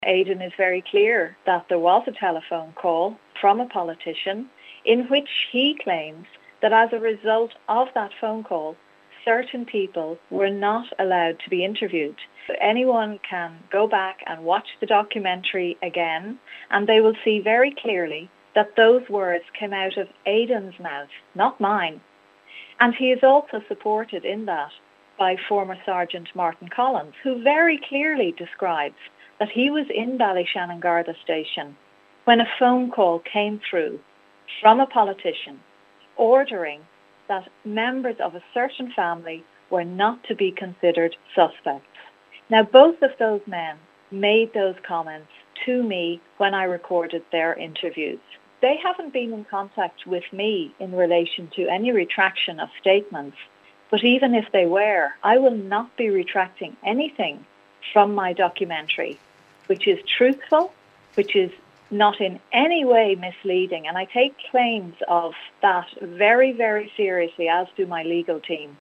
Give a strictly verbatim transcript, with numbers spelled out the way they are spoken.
Aidan is very clear that there was a telephone call from a politician in which he claims that as a result of that phone call, certain people were not allowed to be interviewed. Anyone can go back and watch the documentary again, and they will see very clearly that those words came out of Aidan's mouth, not mine. And he is also supported in that by former Sergeant Martin Collins, who very clearly describes that he was in Ballyshannon Garda Station when a phone call came through from a politician ordering that members of a certain family were not to be considered suspects. Now, both of those men made those comments to me when I recorded their interviews. They haven't been in contact with me in relation to any retraction of statements, but even if they were, I will not be retracting anything from my documentary, which is truthful, which is not in any way misleading, and I take claims of that very, very seriously, as do my legal team.